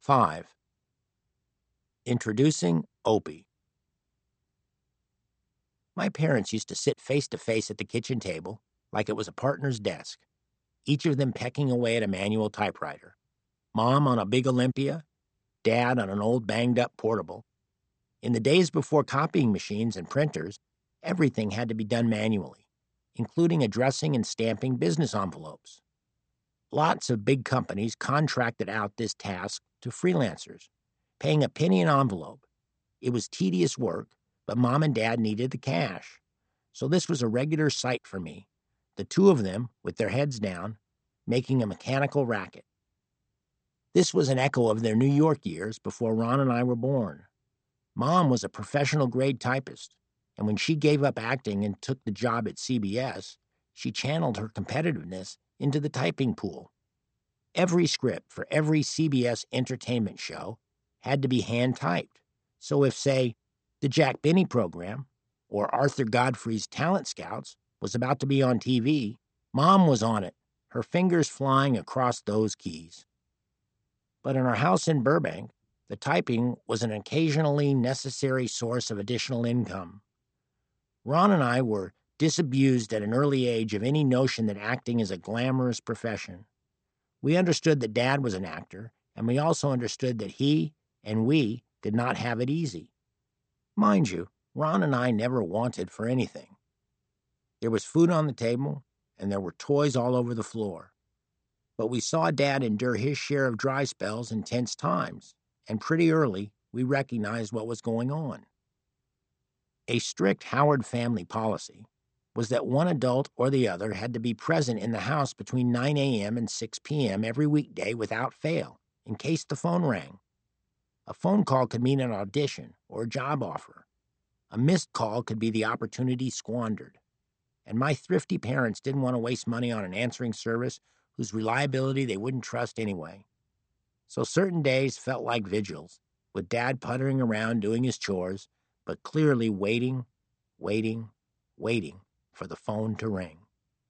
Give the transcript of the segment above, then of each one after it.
5. Introducing Opie. My parents used to sit face to face at the kitchen table like it was a partner's desk, each of them pecking away at a manual typewriter. Mom on a big Olympia, Dad on an old banged-up portable. In the days before copying machines and printers, everything had to be done manually, including addressing and stamping business envelopes. Lots of big companies contracted out this task to freelancers, paying a penny an envelope. It was tedious work, but Mom and Dad needed the cash. So this was a regular sight for me, the two of them, with their heads down, making a mechanical racket. This was an echo of their New York years before Ron and I were born. Mom was a professional grade typist, and when she gave up acting and took the job at CBS, she channeled her competitiveness into the typing pool. Every script for every CBS entertainment show had to be hand-typed. So if, say, the Jack Benny program or Arthur Godfrey's Talent Scouts was about to be on TV, Mom was on it, her fingers flying across those keys. But in our house in Burbank, the typing was an occasionally necessary source of additional income. Ron and I were disabused at an early age of any notion that acting is a glamorous profession. We understood that Dad was an actor, and we also understood that he and we did not have it easy. Mind you, Ron and I never wanted for anything. There was food on the table, and there were toys all over the floor. But we saw Dad endure his share of dry spells and tense times, and pretty early we recognized what was going on. A strict Howard family policy was that one adult or the other had to be present in the house between 9 a.m. and 6 p.m. every weekday without fail, in case the phone rang. A phone call could mean an audition or a job offer. A missed call could be the opportunity squandered. And my thrifty parents didn't want to waste money on an answering service whose reliability they wouldn't trust anyway. So certain days felt like vigils, with Dad puttering around doing his chores, but clearly waiting for the phone to ring.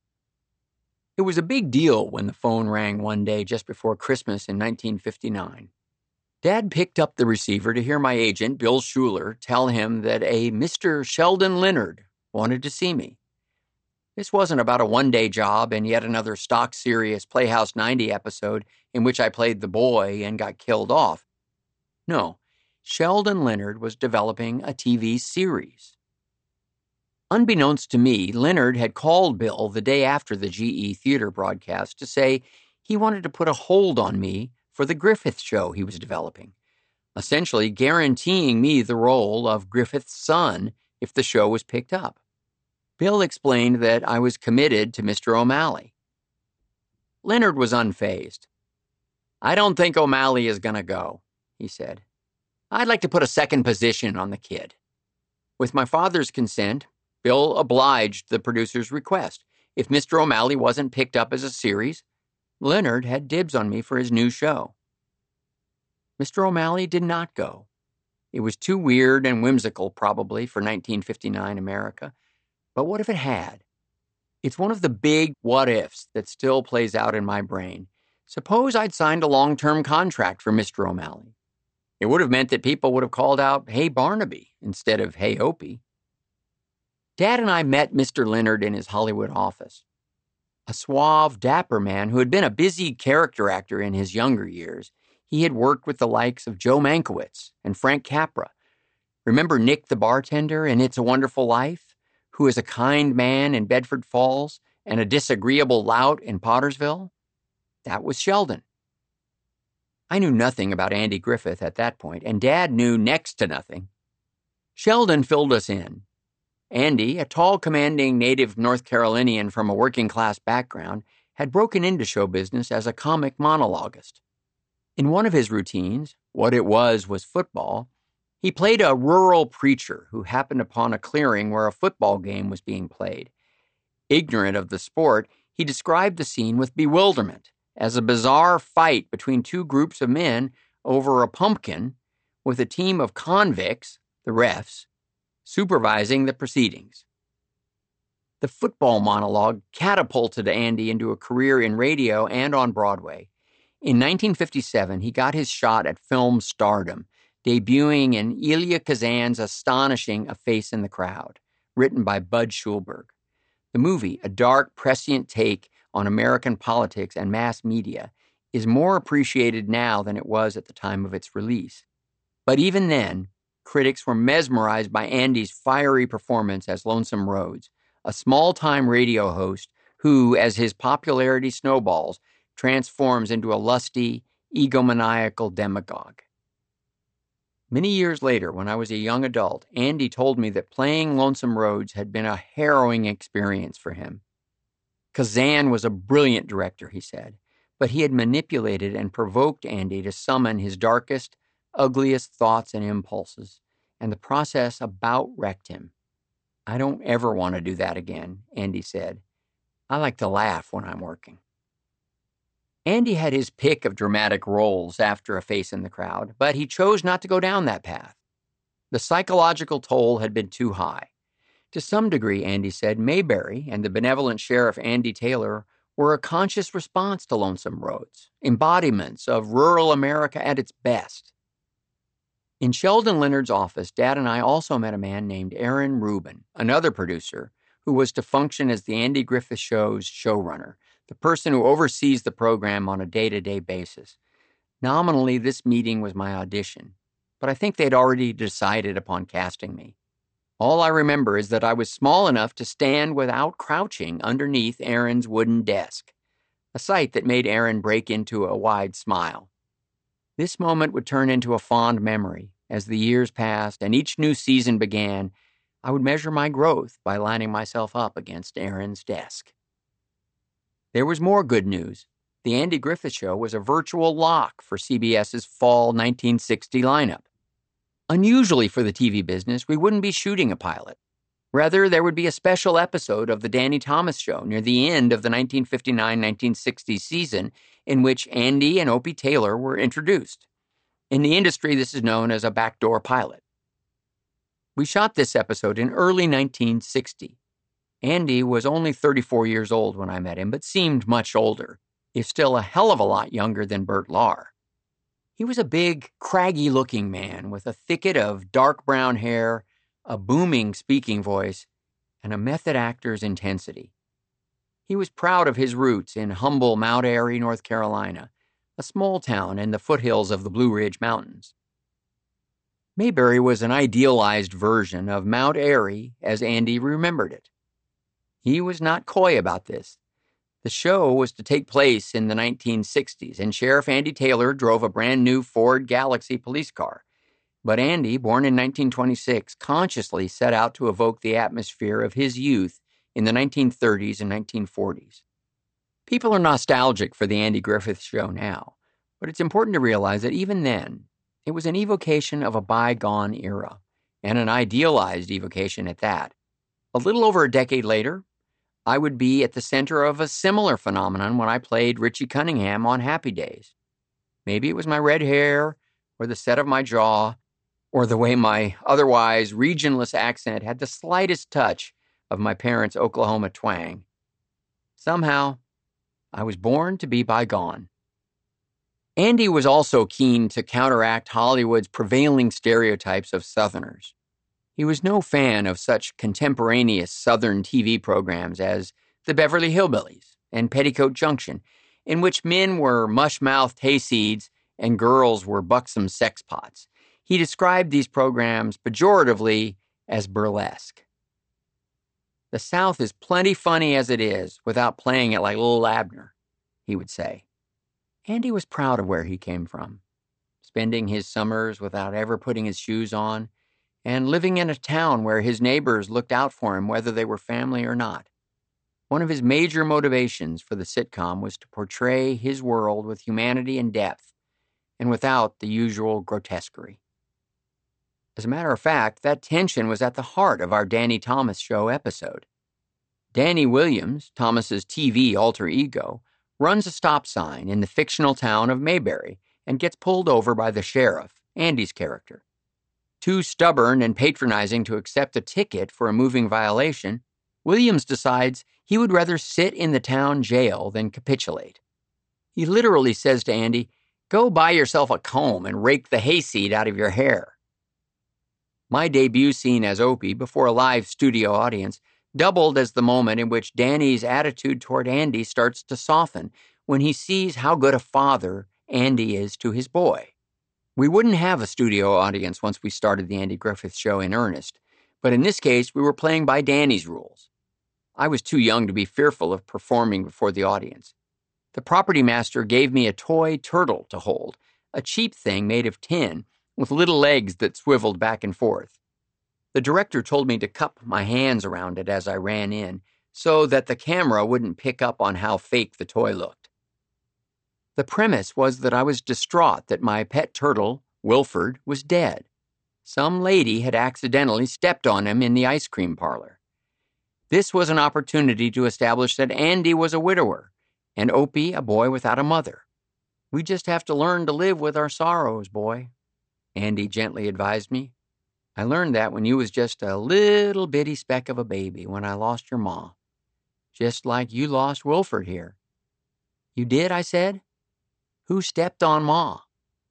It was a big deal when the phone rang one day just before Christmas in 1959. Dad picked up the receiver to hear my agent, Bill Schuler, tell him that a Mr. Sheldon Leonard wanted to see me. This wasn't about a one-day job and yet another stock serious Playhouse 90 episode in which I played the boy and got killed off. No, Sheldon Leonard was developing a TV series. Unbeknownst to me, Leonard had called Bill the day after the GE Theater broadcast to say he wanted to put a hold on me for the Griffith show he was developing, essentially guaranteeing me the role of Griffith's son if the show was picked up. Bill explained that I was committed to Mr. O'Malley. Leonard was unfazed. "I don't think O'Malley is going to go," he said. "I'd like to put a second position on the kid." With my father's consent, Bill obliged the producer's request. If Mr. O'Malley wasn't picked up as a series, Leonard had dibs on me for his new show. Mr. O'Malley did not go. It was too weird and whimsical, probably, for 1959 America. But what if it had? It's one of the big what-ifs that still plays out in my brain. Suppose I'd signed a long-term contract for Mr. O'Malley. It would have meant that people would have called out, "Hey, Barnaby," instead of "Hey, Opie." Dad and I met Mr. Leonard in his Hollywood office. A suave, dapper man who had been a busy character actor in his younger years. He had worked with the likes of Joe Mankiewicz and Frank Capra. Remember Nick the bartender in It's a Wonderful Life, who is a kind man in Bedford Falls and a disagreeable lout in Pottersville? That was Sheldon. I knew nothing about Andy Griffith at that point, and Dad knew next to nothing. Sheldon filled us in. Andy, a tall, commanding native North Carolinian from a working-class background, had broken into show business as a comic monologuist. In one of his routines, what it was football, he played a rural preacher who happened upon a clearing where a football game was being played. Ignorant of the sport, he described the scene with bewilderment as a bizarre fight between two groups of men over a pumpkin with a team of convicts, the refs, supervising the proceedings. The football monologue catapulted Andy into a career in radio and on Broadway. In 1957, he got his shot at film stardom, debuting in Elia Kazan's astonishing A Face in the Crowd, written by Bud Schulberg. The movie, a dark, prescient take on American politics and mass media, is more appreciated now than it was at the time of its release. But even then, critics were mesmerized by Andy's fiery performance as Lonesome Rhodes, a small-time radio host who, as his popularity snowballs, transforms into a lusty, egomaniacal demagogue. Many years later, when I was a young adult, Andy told me that playing Lonesome Rhodes had been a harrowing experience for him. Kazan was a brilliant director, he said, but he had manipulated and provoked Andy to summon his darkest, ugliest thoughts and impulses, and the process about wrecked him. "I don't ever want to do that again," Andy said. "I like to laugh when I'm working." Andy had his pick of dramatic roles after A Face in the Crowd, but he chose not to go down that path. The psychological toll had been too high. To some degree, Andy said, Mayberry and the benevolent sheriff Andy Taylor were a conscious response to Lonesome Rhodes, embodiments of rural America at its best. In Sheldon Leonard's office, Dad and I also met a man named Aaron Rubin, another producer, who was to function as the Andy Griffith Show's showrunner, the person who oversees the program on a day-to-day basis. Nominally, this meeting was my audition, but I think they'd already decided upon casting me. All I remember is that I was small enough to stand without crouching underneath Aaron's wooden desk, a sight that made Aaron break into a wide smile. This moment would turn into a fond memory. As the years passed and each new season began, I would measure my growth by lining myself up against Aaron's desk. There was more good news. The Andy Griffith Show was a virtual lock for CBS's fall 1960 lineup. Unusually for the TV business, we wouldn't be shooting a pilot. Rather, there would be a special episode of The Danny Thomas Show near the end of the 1959-1960 season in which Andy and Opie Taylor were introduced. In the industry, this is known as a backdoor pilot. We shot this episode in early 1960. Andy was only 34 years old when I met him, but seemed much older, if still a hell of a lot younger than Bert Lahr. He was a big, craggy-looking man with a thicket of dark brown hair, a booming speaking voice, and a method actor's intensity. He was proud of his roots in humble Mount Airy, North Carolina, a small town in the foothills of the Blue Ridge Mountains. Mayberry was an idealized version of Mount Airy as Andy remembered it. He was not coy about this. The show was to take place in the 1960s, and Sheriff Andy Taylor drove a brand new Ford Galaxy police car. But Andy, born in 1926, consciously set out to evoke the atmosphere of his youth in the 1930s and 1940s. People are nostalgic for the Andy Griffith Show now, but it's important to realize that even then, it was an evocation of a bygone era, and an idealized evocation at that. A little over a decade later, I would be at the center of a similar phenomenon when I played Richie Cunningham on Happy Days. Maybe it was my red hair, or the set of my jaw, or the way my otherwise regionless accent had the slightest touch of my parents' Oklahoma twang. Somehow, I was born to be bygone. Andy was also keen to counteract Hollywood's prevailing stereotypes of Southerners. He was no fan of such contemporaneous Southern TV programs as The Beverly Hillbillies and Petticoat Junction, in which men were mush-mouthed hayseeds and girls were buxom sexpots. He described these programs pejoratively as burlesque. "The South is plenty funny as it is, without playing it like Lil Abner," he would say. Andy was proud of where he came from, spending his summers without ever putting his shoes on, and living in a town where his neighbors looked out for him whether they were family or not. One of his major motivations for the sitcom was to portray his world with humanity and depth, and without the usual grotesquerie. As a matter of fact, that tension was at the heart of our Danny Thomas Show episode. Danny Williams, Thomas's TV alter ego, runs a stop sign in the fictional town of Mayberry and gets pulled over by the sheriff, Andy's character. Too stubborn and patronizing to accept a ticket for a moving violation, Williams decides he would rather sit in the town jail than capitulate. He literally says to Andy, "Go buy yourself a comb and rake the hayseed out of your hair." My debut scene as Opie before a live studio audience doubled as the moment in which Danny's attitude toward Andy starts to soften when he sees how good a father Andy is to his boy. We wouldn't have a studio audience once we started the Andy Griffith Show in earnest, but in this case, we were playing by Danny's rules. I was too young to be fearful of performing before the audience. The property master gave me a toy turtle to hold, a cheap thing made of tin with little legs that swiveled back and forth. The director told me to cup my hands around it as I ran in so that the camera wouldn't pick up on how fake the toy looked. The premise was that I was distraught that my pet turtle, Wilford, was dead. Some lady had accidentally stepped on him in the ice cream parlor. This was an opportunity to establish that Andy was a widower and Opie a boy without a mother. "We just have to learn to live with our sorrows, boy," Andy gently advised me. "I learned that when you was just a little bitty speck of a baby when I lost your ma. Just like you lost Wilford here." "You did?" I said. "Who stepped on Ma?"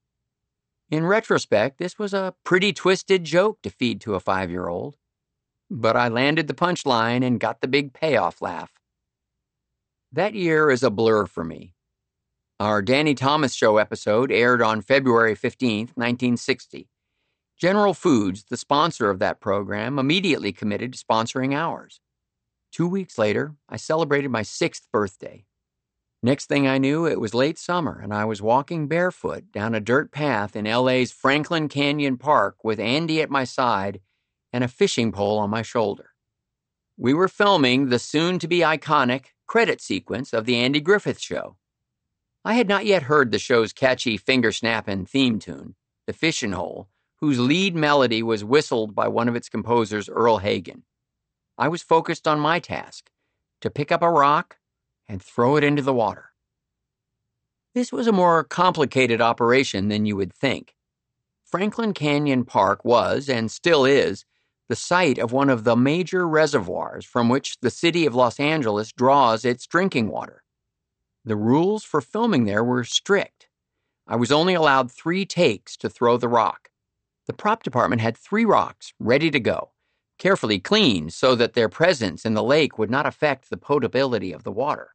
In retrospect, this was a pretty twisted joke to feed to a 5-year-old. But I landed the punchline and got the big payoff laugh. That year is a blur for me. Our Danny Thomas Show episode aired on February 15th, 1960. General Foods, the sponsor of that program, immediately committed to sponsoring ours. 2 weeks later, I celebrated my 6th birthday. Next thing I knew, it was late summer, and I was walking barefoot down a dirt path in LA's Franklin Canyon Park with Andy at my side and a fishing pole on my shoulder. We were filming the soon-to-be iconic credit sequence of the Andy Griffith Show. I had not yet heard the show's catchy finger-snapping theme tune, The Fishin' Hole, whose lead melody was whistled by one of its composers, Earl Hagen. I was focused on my task, to pick up a rock and throw it into the water. This was a more complicated operation than you would think. Franklin Canyon Park was, and still is, the site of one of the major reservoirs from which the city of Los Angeles draws its drinking water. The rules for filming there were strict. I was only allowed 3 takes to throw the rock. The prop department had 3 rocks ready to go, carefully cleaned so that their presence in the lake would not affect the potability of the water.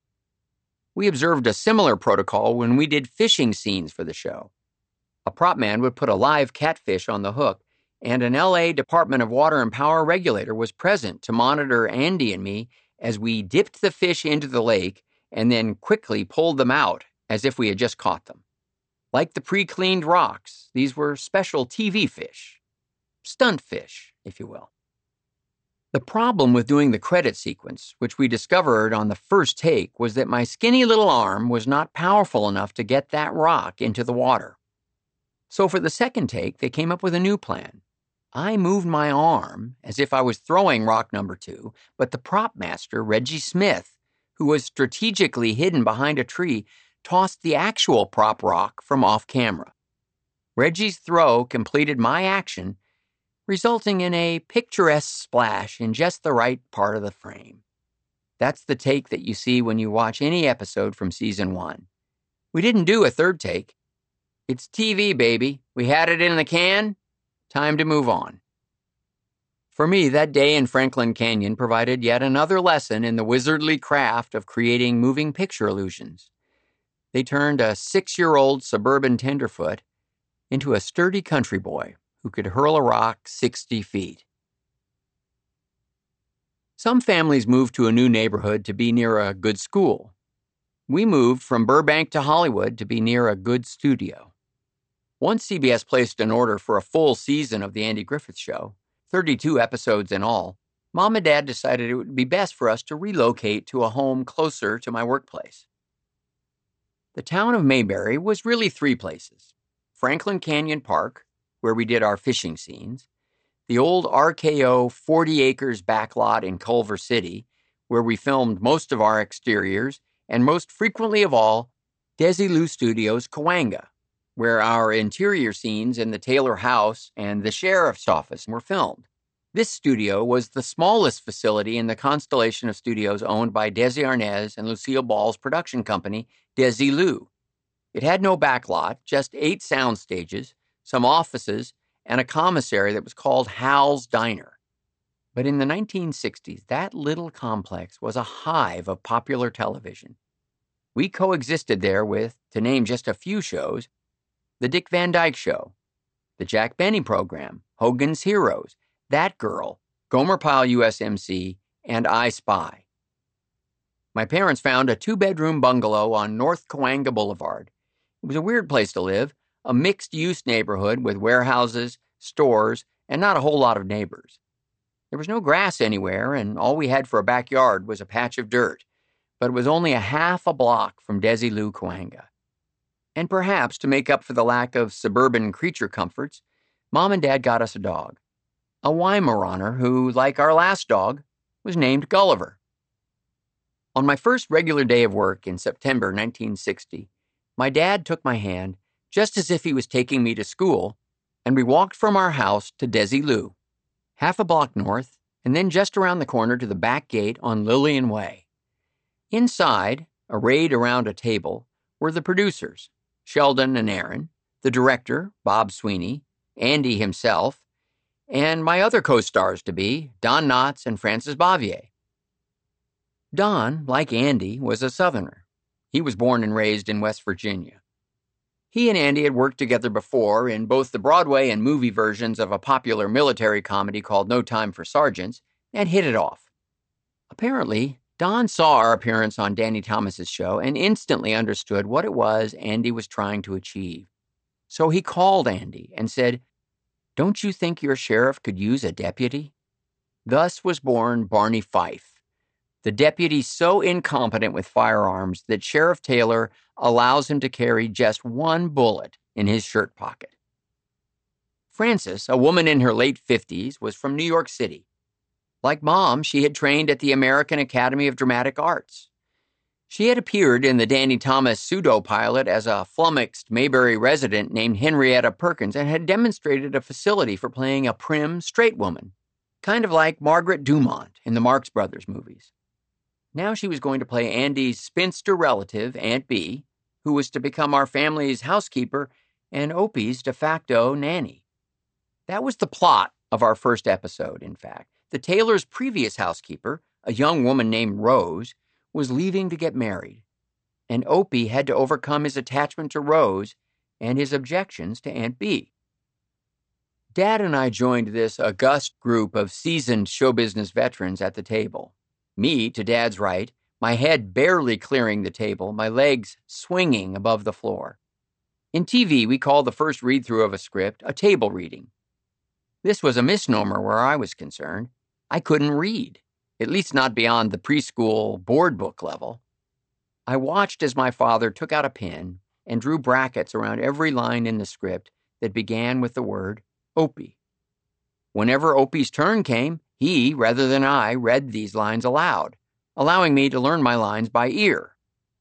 We observed a similar protocol when we did fishing scenes for the show. A prop man would put a live catfish on the hook, and an LA Department of Water and Power regulator was present to monitor Andy and me as we dipped the fish into the lake and then quickly pulled them out as if we had just caught them. Like the pre-cleaned rocks, these were special TV fish. Stunt fish, if you will. The problem with doing the credit sequence, which we discovered on the first take, was that my skinny little arm was not powerful enough to get that rock into the water. So for the second take, they came up with a new plan. I moved my arm as if I was throwing rock number 2, but the prop master, Reggie Smith, who was strategically hidden behind a tree, tossed the actual prop rock from off camera. Reggie's throw completed my action, resulting in a picturesque splash in just the right part of the frame. That's the take that you see when you watch any episode from season 1. We didn't do a third take. It's TV, baby. We had it in the can. Time to move on. For me, that day in Franklin Canyon provided yet another lesson in the wizardly craft of creating moving picture illusions. They turned a 6-year-old suburban tenderfoot into a sturdy country boy who could hurl a rock 60 feet. Some families move to a new neighborhood to be near a good school. We moved from Burbank to Hollywood to be near a good studio. Once CBS placed an order for a full season of The Andy Griffith Show, 32 episodes in all, Mom and Dad decided it would be best for us to relocate to a home closer to my workplace. The town of Mayberry was really 3 places: Franklin Canyon Park, where we did our fishing scenes, the old RKO 40 acres backlot in Culver City, where we filmed most of our exteriors, and most frequently of all, Desilu Studios Cahuenga, where our interior scenes in the Taylor house and the sheriff's office were filmed. This studio was the smallest facility in the constellation of studios owned by Desi Arnaz and Lucille Ball's production company, Desilu. It had no backlot, just 8 sound stages, some offices, and a commissary that was called Hal's Diner. But in the 1960s, that little complex was a hive of popular television. We coexisted there with, to name just a few shows, The Dick Van Dyke Show, The Jack Benny Program, Hogan's Heroes, That Girl, Gomer Pyle USMC, and I Spy. My parents found a 2-bedroom bungalow on North Cahuenga Boulevard. It was a weird place to live, a mixed-use neighborhood with warehouses, stores, and not a whole lot of neighbors. There was no grass anywhere, and all we had for a backyard was a patch of dirt, but it was only a half a block from Desilu, Cahuenga. And perhaps to make up for the lack of suburban creature comforts, Mom and Dad got us a dog, a Weimaraner who, like our last dog, was named Gulliver. On my first regular day of work in September 1960, my dad took my hand just as if he was taking me to school, and we walked from our house to Desilu, half a block north, and then just around the corner to the back gate on Lillian Way. Inside, arrayed around a table, were the producers, Sheldon and Aaron, the director, Bob Sweeney, Andy himself, and my other co-stars-to-be, Don Knotts and Frances Bavier. Don, like Andy, was a Southerner. He was born and raised in West Virginia. He and Andy had worked together before in both the Broadway and movie versions of a popular military comedy called No Time for Sergeants, and hit it off. Apparently, Don saw our appearance on Danny Thomas's show and instantly understood what it was Andy was trying to achieve. So he called Andy and said, "Don't you think your sheriff could use a deputy?" Thus was born Barney Fife, the deputy so incompetent with firearms that Sheriff Taylor allows him to carry just one bullet in his shirt pocket. Frances, a woman in her late 50s, was from New York City. Like Mom, she had trained at the American Academy of Dramatic Arts. She had appeared in the Danny Thomas pseudo-pilot as a flummoxed Mayberry resident named Henrietta Perkins and had demonstrated a facility for playing a prim, straight woman, kind of like Margaret Dumont in the Marx Brothers movies. Now she was going to play Andy's spinster relative, Aunt Bee, who was to become our family's housekeeper and Opie's de facto nanny. That was the plot of our first episode, in fact. The Taylors' previous housekeeper, a young woman named Rose, was leaving to get married, and Opie had to overcome his attachment to Rose and his objections to Aunt Bee. Dad and I joined this august group of seasoned show business veterans at the table. Me to Dad's right, my head barely clearing the table, my legs swinging above the floor. In TV, we call the first read-through of a script a table reading. This was a misnomer where I was concerned. I couldn't read, at least not beyond the preschool board book level. I watched as my father took out a pen and drew brackets around every line in the script that began with the word Opie. Whenever Opie's turn came, he, rather than I, read these lines aloud, allowing me to learn my lines by ear.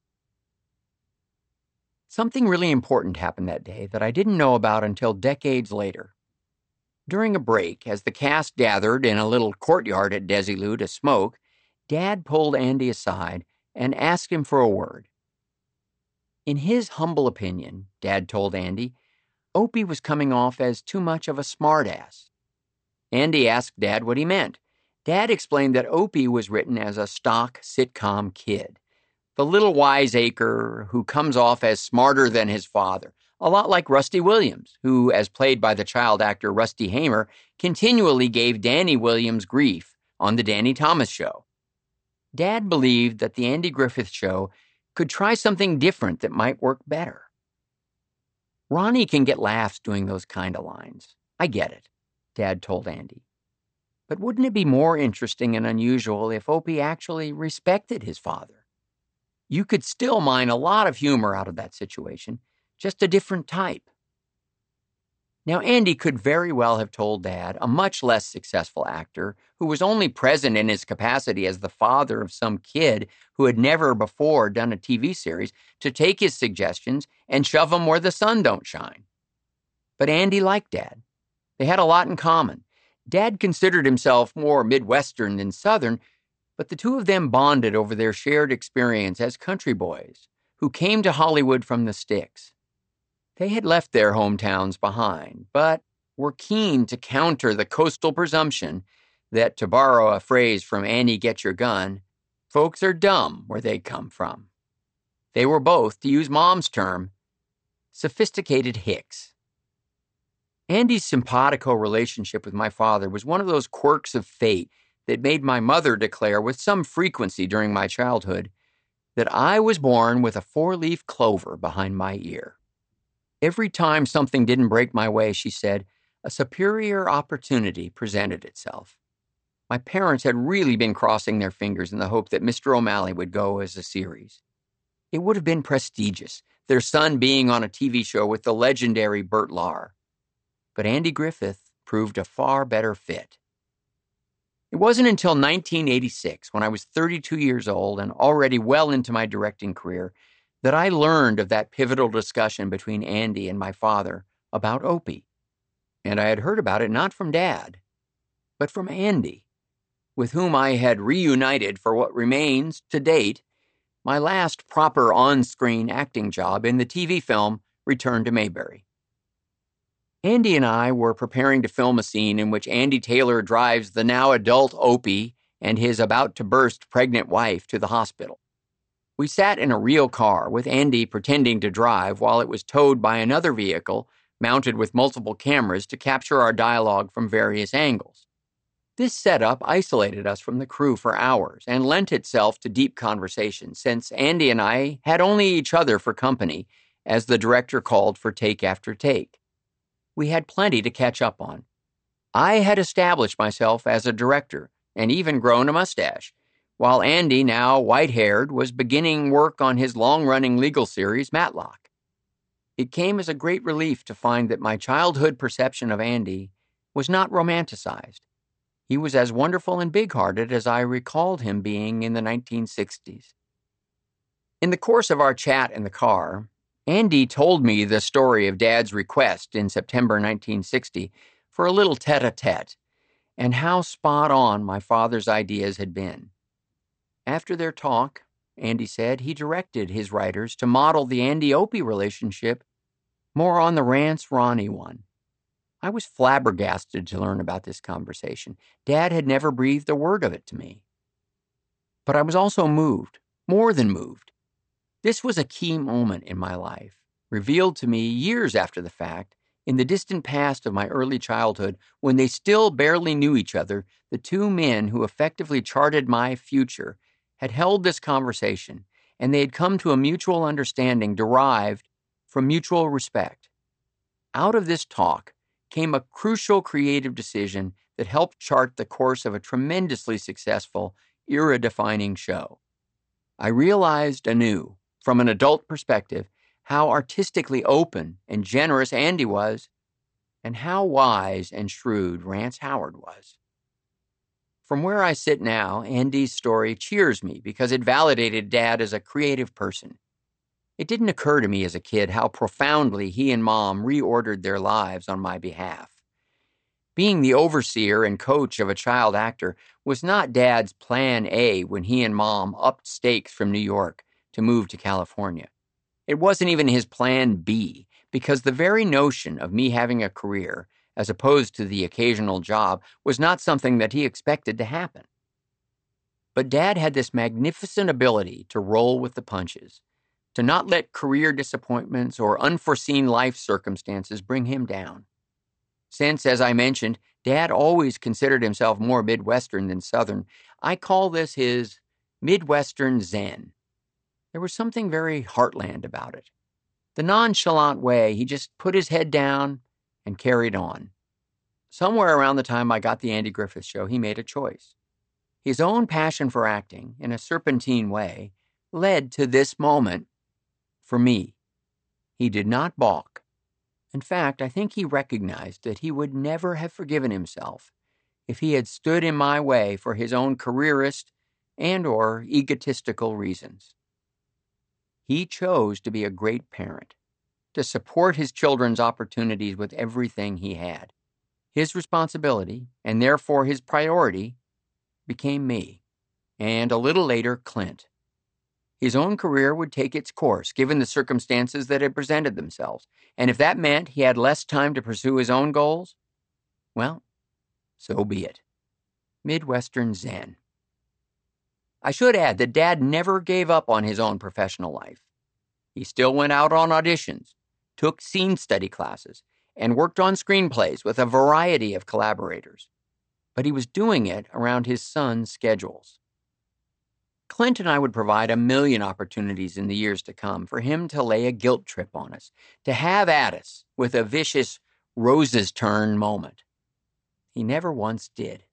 Something really important happened that day that I didn't know about until decades later. During a break, as the cast gathered in a little courtyard at Desilu to smoke, Dad pulled Andy aside and asked him for a word. In his humble opinion, Dad told Andy, Opie was coming off as too much of a smartass. Andy asked Dad what he meant. Dad explained that Opie was written as a stock sitcom kid, the little wiseacre who comes off as smarter than his father, a lot like Rusty Williams, who, as played by the child actor Rusty Hamer, continually gave Danny Williams grief on the Danny Thomas Show. Dad believed that the Andy Griffith Show could try something different that might work better. Ronnie can get laughs doing those kind of lines. I get it, Dad told Andy. But wouldn't it be more interesting and unusual if Opie actually respected his father? You could still mine a lot of humor out of that situation, just a different type. Now, Andy could very well have told Dad, a much less successful actor who was only present in his capacity as the father of some kid who had never before done a TV series, to take his suggestions and shove them where the sun don't shine. But Andy liked Dad. They had a lot in common. Dad considered himself more Midwestern than Southern, but the two of them bonded over their shared experience as country boys who came to Hollywood from the sticks. They had left their hometowns behind, but were keen to counter the coastal presumption that, to borrow a phrase from Annie Get Your Gun, folks are dumb where they come from. They were both, to use Mom's term, sophisticated hicks. Andy's simpatico relationship with my father was one of those quirks of fate that made my mother declare with some frequency during my childhood that I was born with a four-leaf clover behind my ear. Every time something didn't break my way, she said, a superior opportunity presented itself. My parents had really been crossing their fingers in the hope that Mr. O'Malley would go as a series. It would have been prestigious, their son being on a TV show with the legendary Bert Lahr. But Andy Griffith proved a far better fit. It wasn't until 1986, when I was 32 years old and already well into my directing career, that I learned of that pivotal discussion between Andy and my father about Opie. And I had heard about it not from Dad, but from Andy, with whom I had reunited for what remains, to date, my last proper on-screen acting job in the TV film Return to Mayberry. Andy and I were preparing to film a scene in which Andy Taylor drives the now adult Opie and his about-to-burst pregnant wife to the hospital. We sat in a real car with Andy pretending to drive while it was towed by another vehicle mounted with multiple cameras to capture our dialogue from various angles. This setup isolated us from the crew for hours and lent itself to deep conversation, since Andy and I had only each other for company, as the director called for take after take. We had plenty to catch up on. I had established myself as a director and even grown a mustache, while Andy, now white-haired, was beginning work on his long-running legal series, Matlock. It came as a great relief to find that my childhood perception of Andy was not romanticized. He was as wonderful and big-hearted as I recalled him being in the 1960s. In the course of our chat in the car, Andy told me the story of Dad's request in September 1960 for a little tete-a-tete, and how spot on my father's ideas had been. After their talk, Andy said he directed his writers to model the Andy-Opie relationship more on the Rance-Ronnie one. I was flabbergasted to learn about this conversation. Dad had never breathed a word of it to me. But I was also moved, more than moved. This was a key moment in my life, revealed to me years after the fact, in the distant past of my early childhood, when they still barely knew each other. The two men who effectively charted my future had held this conversation, and they had come to a mutual understanding derived from mutual respect. Out of this talk came a crucial creative decision that helped chart the course of a tremendously successful, era-defining show. I realized anew, from an adult perspective, how artistically open and generous Andy was, and how wise and shrewd Rance Howard was. From where I sit now, Andy's story cheers me because it validated Dad as a creative person. It didn't occur to me as a kid how profoundly he and Mom reordered their lives on my behalf. Being the overseer and coach of a child actor was not Dad's plan A when he and Mom upped stakes from New York to move to California. It wasn't even his plan B, because the very notion of me having a career, as opposed to the occasional job, was not something that he expected to happen. But Dad had this magnificent ability to roll with the punches, to not let career disappointments or unforeseen life circumstances bring him down. Since, as I mentioned, Dad always considered himself more Midwestern than Southern, I call this his Midwestern Zen. There was something very heartland about it. The nonchalant way he just put his head down and carried on. Somewhere around the time I got the Andy Griffith Show, he made a choice. His own passion for acting, in a serpentine way, led to this moment for me. He did not balk. In fact, I think he recognized that he would never have forgiven himself if he had stood in my way for his own careerist and/or egotistical reasons. He chose to be a great parent, to support his children's opportunities with everything he had. His responsibility, and therefore his priority, became me, and a little later, Clint. His own career would take its course, given the circumstances that had presented themselves. And if that meant he had less time to pursue his own goals, well, so be it. Midwestern Zen. I should add that Dad never gave up on his own professional life. He still went out on auditions, took scene study classes, and worked on screenplays with a variety of collaborators. But he was doing it around his son's schedules. Clint and I would provide a million opportunities in the years to come for him to lay a guilt trip on us, to have at us with a vicious Rose's turn moment. He never once did.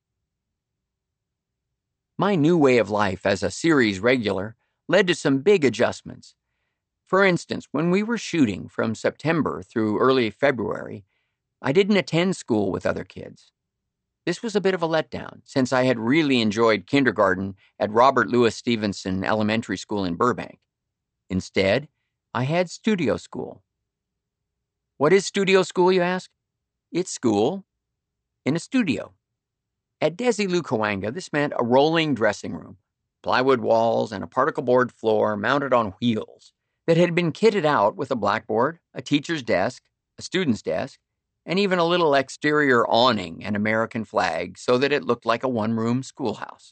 My new way of life as a series regular led to some big adjustments. For instance, when we were shooting from September through early February, I didn't attend school with other kids. This was a bit of a letdown, since I had really enjoyed kindergarten at Robert Louis Stevenson Elementary School in Burbank. Instead, I had studio school. What is studio school, you ask? It's school in a studio. At Desilu Cahuenga, this meant a rolling dressing room, plywood walls, and a particle board floor mounted on wheels that had been kitted out with a blackboard, a teacher's desk, a student's desk, and even a little exterior awning and American flag so that it looked like a one-room schoolhouse.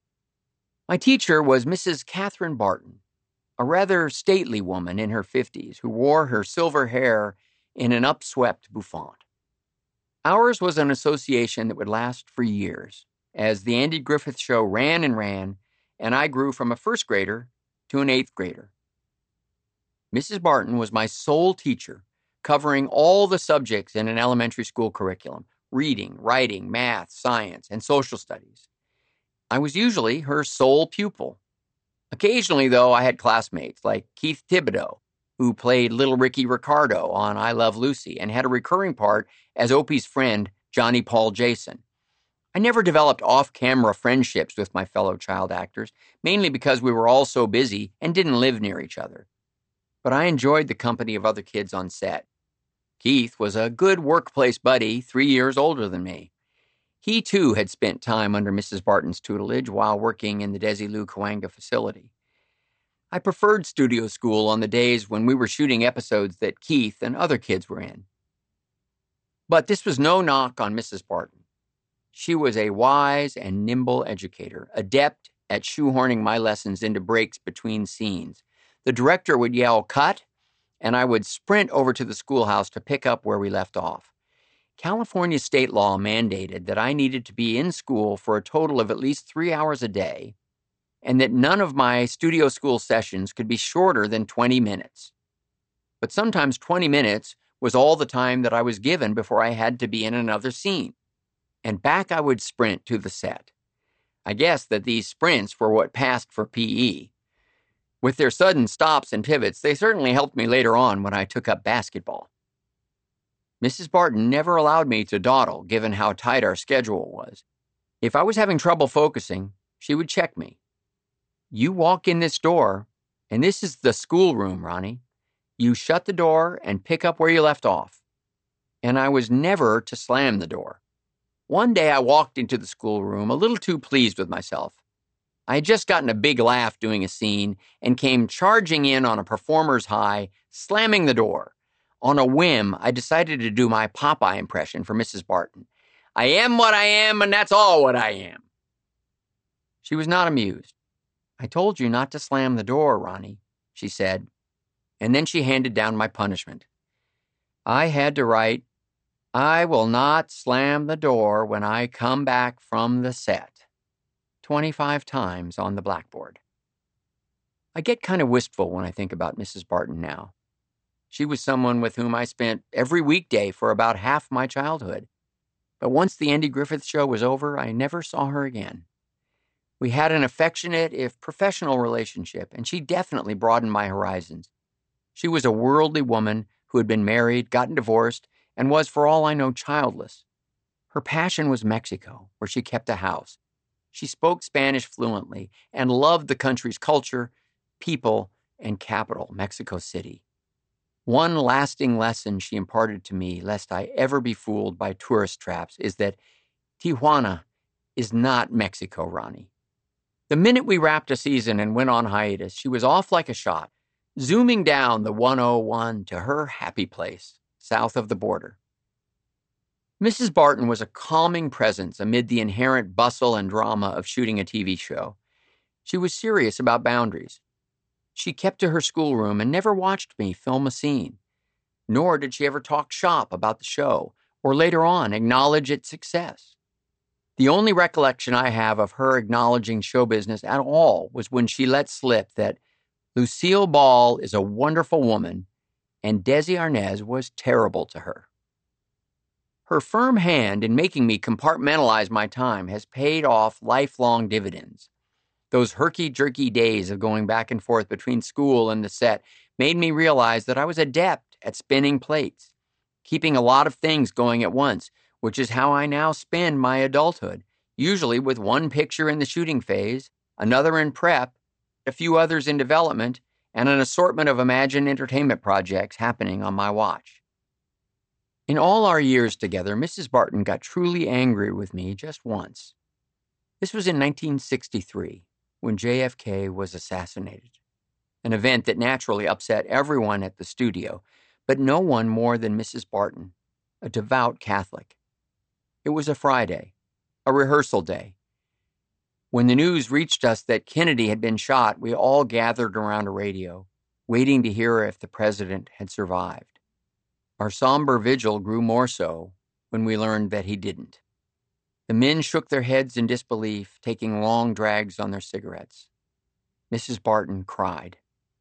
My teacher was Mrs. Catherine Barton, a rather stately woman in her 50s who wore her silver hair in an upswept bouffant. Ours was an association that would last for years, as the Andy Griffith Show ran, and I grew from a first grader to an eighth grader. Mrs. Barton was my sole teacher, covering all the subjects in an elementary school curriculum: reading, writing, math, science, and social studies. I was usually her sole pupil. Occasionally, though, I had classmates like Keith Thibodeau, who played Little Ricky Ricardo on I Love Lucy and had a recurring part as Opie's friend, Johnny Paul Jason. I never developed off-camera friendships with my fellow child actors, mainly because we were all so busy and didn't live near each other. But I enjoyed the company of other kids on set. Keith was a good workplace buddy, 3 years older than me. He, too, had spent time under Mrs. Barton's tutelage while working in the Desilu Cahuenga facility. I preferred studio school on the days when we were shooting episodes that Keith and other kids were in. But this was no knock on Mrs. Barton. She was a wise and nimble educator, adept at shoehorning my lessons into breaks between scenes. The director would yell, "Cut," and I would sprint over to the schoolhouse to pick up where we left off. California state law mandated that I needed to be in school for a total of at least 3 hours a day, and that none of my studio school sessions could be shorter than 20 minutes. But sometimes 20 minutes was all the time that I was given before I had to be in another scene. And back I would sprint to the set. I guess that these sprints were what passed for PE. With their sudden stops and pivots, they certainly helped me later on when I took up basketball. Mrs. Barton never allowed me to dawdle, given how tight our schedule was. If I was having trouble focusing, she would check me. "You walk in this door, and this is the schoolroom, Ronnie. You shut the door and pick up where you left off." And I was never to slam the door. One day I walked into the schoolroom a little too pleased with myself. I had just gotten a big laugh doing a scene and came charging in on a performer's high, slamming the door. On a whim, I decided to do my Popeye impression for Mrs. Barton. "I am what I am, and that's all what I am." She was not amused. "I told you not to slam the door, Ronnie," she said, and then she handed down my punishment. I had to write, "I will not slam the door when I come back from the set," 25 times on the blackboard. I get kind of wistful when I think about Mrs. Barton now. She was someone with whom I spent every weekday for about half my childhood. But once the Andy Griffith Show was over, I never saw her again. We had an affectionate, if professional, relationship, and she definitely broadened my horizons. She was a worldly woman who had been married, gotten divorced, and was, for all I know, childless. Her passion was Mexico, where she kept a house. She spoke Spanish fluently and loved the country's culture, people, and capital, Mexico City. One lasting lesson she imparted to me, lest I ever be fooled by tourist traps, is that Tijuana is not Mexico, Ronnie. The minute we wrapped a season and went on hiatus, she was off like a shot, zooming down the 101 to her happy place, south of the border. Mrs. Barton was a calming presence amid the inherent bustle and drama of shooting a TV show. She was serious about boundaries. She kept to her schoolroom and never watched me film a scene. Nor did she ever talk shop about the show, or later on acknowledge its success. The only recollection I have of her acknowledging show business at all was when she let slip that Lucille Ball is a wonderful woman and Desi Arnaz was terrible to her. Her firm hand in making me compartmentalize my time has paid off lifelong dividends. Those herky-jerky days of going back and forth between school and the set made me realize that I was adept at spinning plates, keeping a lot of things going at once, which is how I now spend my adulthood, usually with one picture in the shooting phase, another in prep, a few others in development, and an assortment of imagined entertainment projects happening on my watch. In all our years together, Mrs. Barton got truly angry with me just once. This was in 1963, when JFK was assassinated, an event that naturally upset everyone at the studio, but no one more than Mrs. Barton, a devout Catholic. It was a Friday, a rehearsal day. When the news reached us that Kennedy had been shot, we all gathered around a radio, waiting to hear if the president had survived. Our somber vigil grew more so when we learned that he didn't. The men shook their heads in disbelief, taking long drags on their cigarettes. Mrs. Barton cried.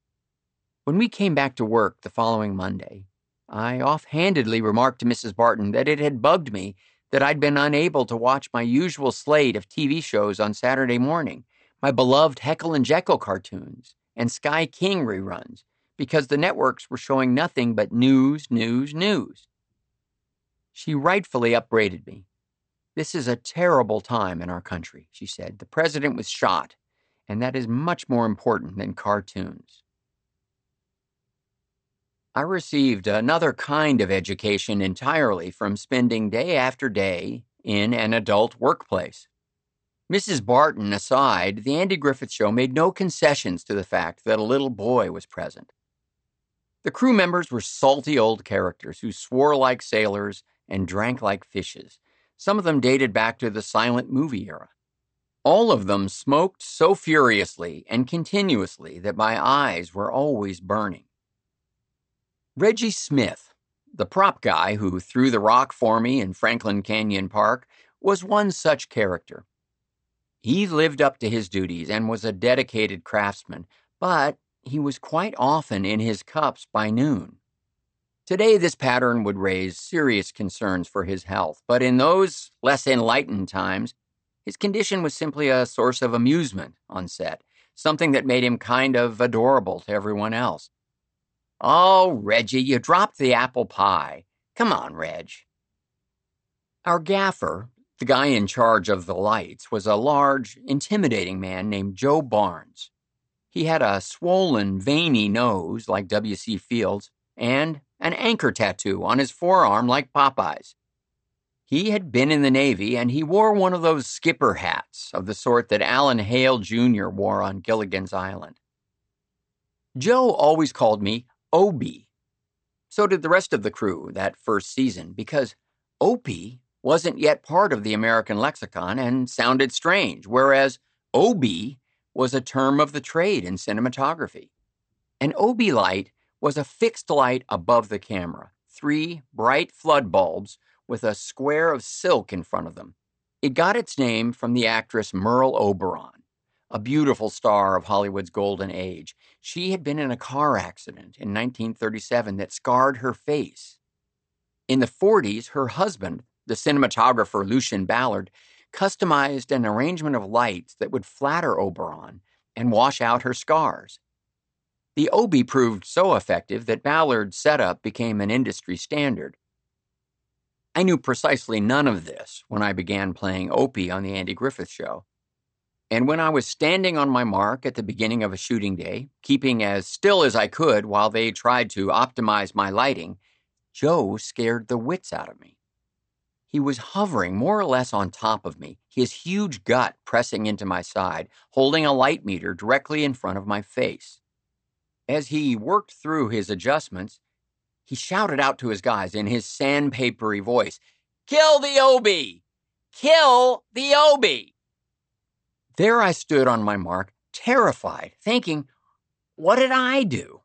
When we came back to work the following Monday, I offhandedly remarked to Mrs. Barton that it had bugged me that I'd been unable to watch my usual slate of TV shows on Saturday morning, my beloved Heckle and Jekyll cartoons and Sky King reruns, because the networks were showing nothing but news, news, news. She rightfully upbraided me. This is a terrible time in our country, she said. The president was shot, and that is much more important than cartoons. I received another kind of education entirely from spending day after day in an adult workplace. Mrs. Barton aside, the Andy Griffith Show made no concessions to the fact that a little boy was present. The crew members were salty old characters who swore like sailors and drank like fishes. Some of them dated back to the silent movie era. All of them smoked so furiously and continuously that my eyes were always burning. Reggie Smith, the prop guy who threw the rock for me in Franklin Canyon Park, was one such character. He lived up to his duties and was a dedicated craftsman, but he was quite often in his cups by noon. Today, this pattern would raise serious concerns for his health, but in those less enlightened times, his condition was simply a source of amusement on set, something that made him kind of adorable to everyone else. "Oh, Reggie, you dropped the apple pie. Come on, Reg." Our gaffer, the guy in charge of the lights, was a large, intimidating man named Joe Barnes. He had a swollen, veiny nose like W.C. Fields and an anchor tattoo on his forearm like Popeye's. He had been in the Navy, and he wore one of those skipper hats of the sort that Alan Hale Jr. wore on Gilligan's Island. Joe always called me Opie. So did the rest of the crew that first season, because Opie wasn't yet part of the American lexicon and sounded strange, whereas Obie was a term of the trade in cinematography. An Obie light was a fixed light above the camera, 3 bright flood bulbs with a square of silk in front of them. It got its name from the actress Merle Oberon, a beautiful star of Hollywood's golden age. She had been in a car accident in 1937 that scarred her face. In the 40s, her husband, the cinematographer Lucien Ballard, customized an arrangement of lights that would flatter Oberon and wash out her scars. The Obie proved so effective that Ballard's setup became an industry standard. I knew precisely none of this when I began playing Opie on the Andy Griffith Show. And when I was standing on my mark at the beginning of a shooting day, keeping as still as I could while they tried to optimize my lighting, Joe scared the wits out of me. He was hovering more or less on top of me. his huge gut pressing into my side, holding a light meter directly in front of my face. As he worked through his adjustments, he shouted out to his guys in his sandpapery voice, "Kill the OB! Kill the OB!" There I stood on my mark, terrified, thinking, what did I do?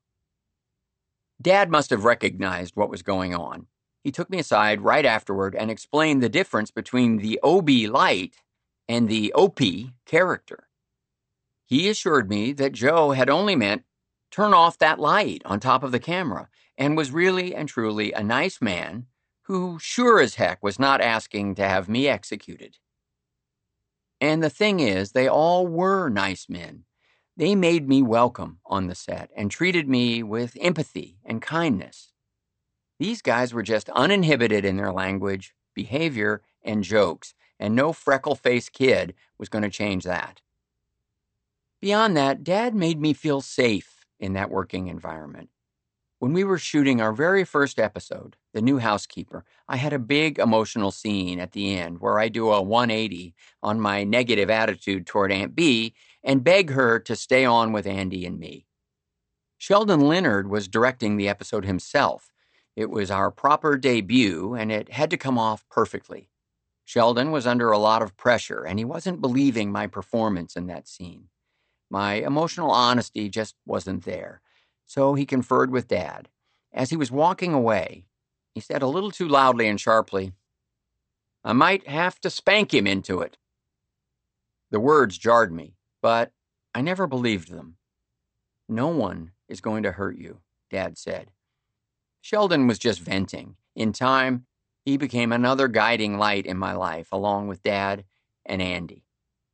Dad must have recognized what was going on. He took me aside right afterward and explained the difference between the OB light and the OP character. He assured me that Joe had only meant turn off that light on top of the camera and was really and truly a nice man who sure as heck was not asking to have me executed. And the thing is, they all were nice men. They made me welcome on the set and treated me with empathy and kindness. These guys were just uninhibited in their language, behavior, and jokes, and no freckle-faced kid was going to change that. Beyond that, Dad made me feel safe in that working environment. When we were shooting our very first episode, The New Housekeeper, I had a big emotional scene at the end where I do a 180 on my negative attitude toward Aunt Bee and beg her to stay on with Andy and me. Sheldon Leonard was directing the episode himself. It was our proper debut, and it had to come off perfectly. Sheldon was under a lot of pressure, and he wasn't believing my performance in that scene. My emotional honesty just wasn't there. So he conferred with Dad. As he was walking away, he said a little too loudly and sharply, "I might have to spank him into it." The words jarred me, but I never believed them. "No one is going to hurt you," Dad said. Sheldon was just venting. In time, he became another guiding light in my life, along with Dad and Andy.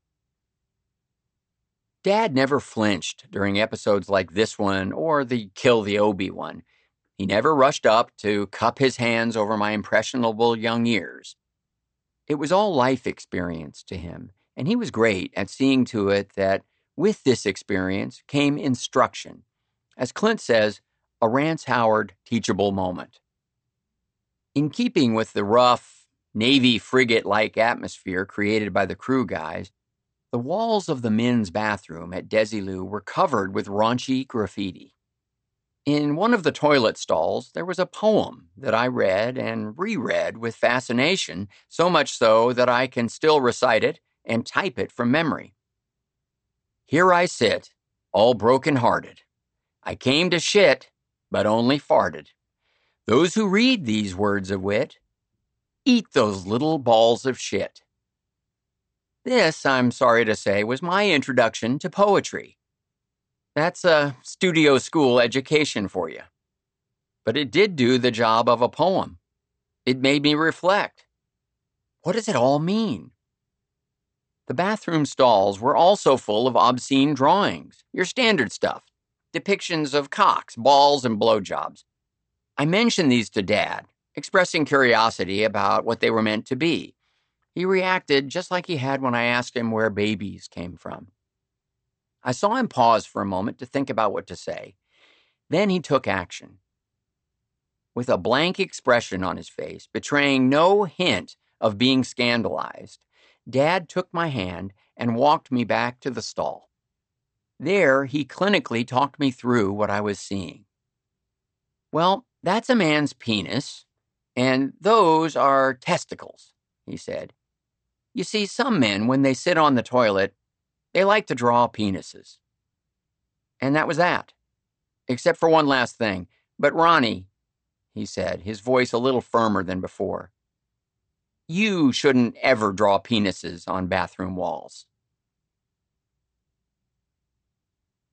Dad never flinched during episodes like this one or the Kill the Obi one. He never rushed up to cup his hands over my impressionable young ears. It was all life experience to him, and he was great at seeing to it that with this experience came instruction. As Clint says, a Rance Howard teachable moment. In keeping with the rough, Navy frigate-like atmosphere created by the crew guys, the walls of the men's bathroom at Desilu were covered with raunchy graffiti. In one of the toilet stalls, there was a poem that I read and reread with fascination, so much so that I can still recite it and type it from memory. "Here I sit, all broken-hearted. I came to shit, but only farted. Those who read these words of wit, eat those little balls of shit." This, I'm sorry to say, was my introduction to poetry. That's a studio school education for you. But it did do the job of a poem. It made me reflect. What does it all mean? The bathroom stalls were also full of obscene drawings, your standard stuff, depictions of cocks, balls, and blowjobs. I mentioned these to Dad, expressing curiosity about what they were meant to be. He reacted just like he had when I asked him where babies came from. I saw him pause for a moment to think about what to say. Then he took action. With a blank expression on his face, betraying no hint of being scandalized, Dad took my hand and walked me back to the stall. There, he clinically talked me through what I was seeing. "Well, that's a man's penis, and those are testicles," he said. "You see, some men, when they sit on the toilet, they like to draw penises." And that was that. Except for one last thing. "But Ronnie," he said, his voice a little firmer than before, "you shouldn't ever draw penises on bathroom walls."